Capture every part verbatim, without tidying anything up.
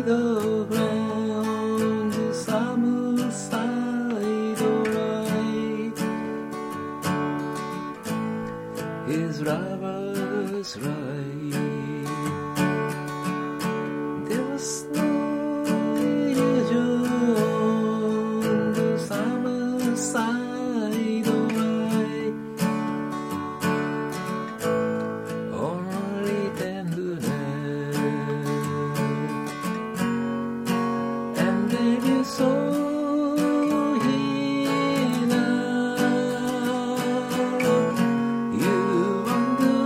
the ground, the summer side right. His lover's right. There's no illusion, the summer side right. Only tenderness, and then you saw him now. You wonder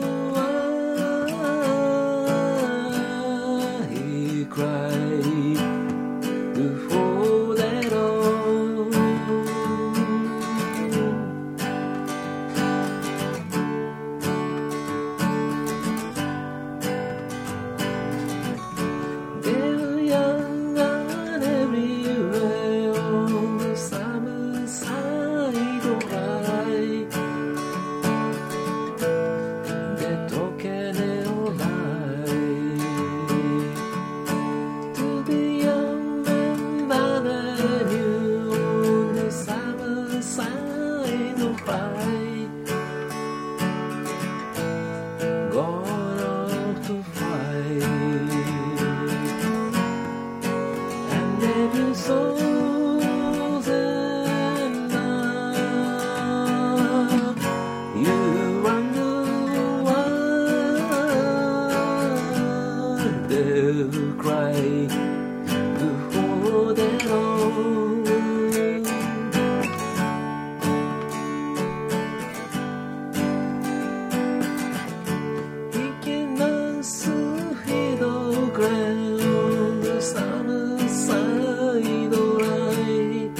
why he cried before that all. They're young and everywhere on the summer side of life. They're talking all night to the young man that I knew on the summer side of life. Gone off to fight. And then you saw them now. You wonder why they'll cry before they're old. He can answer the ground, the summer side alright.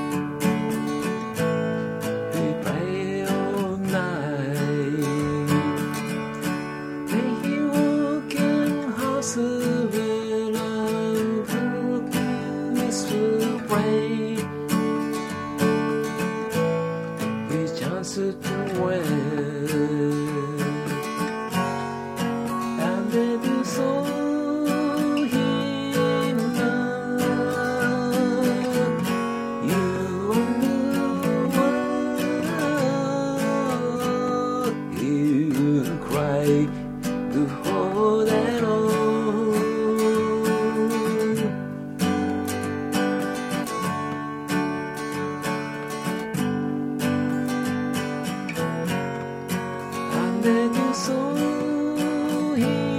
We play all night. May he walk in houses where I'm broken, Mister Pray. His chance to win. And then you saw him now. You wonder why you cry before that all. And then you saw him